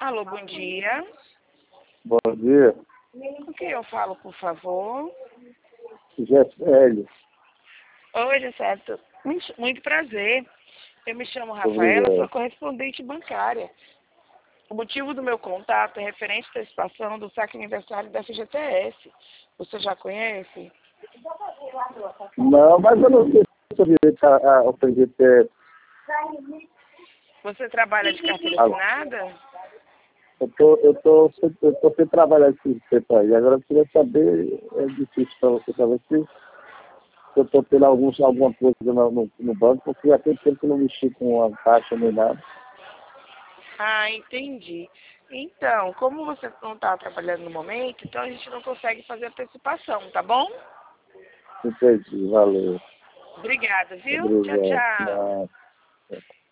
Alô, bom dia. Bom dia, Com quem eu falo, por favor? Gessélio. Oi, certo. Muito prazer. Eu me chamo Rafaela, sou Obrigado. correspondente bancária. O motivo do meu contato é referente à antecipação do saque aniversário da FGTS. Você já conhece? Não, mas eu não sei se eu direito ao PGT. Você trabalha de carteira assinada? Eu tô sem trabalhar esse tempo aí. Agora eu queria saber, é difícil para você saber se eu estou tendo alguma coisa no banco, porque já tem tempo que eu não mexi com a caixa nem nada. Ah, entendi. Então, como você não está trabalhando no momento, então a gente não consegue fazer antecipação, tá bom? Entendi, valeu. Obrigada, viu? Tchau, Obrigado. tchau. Não.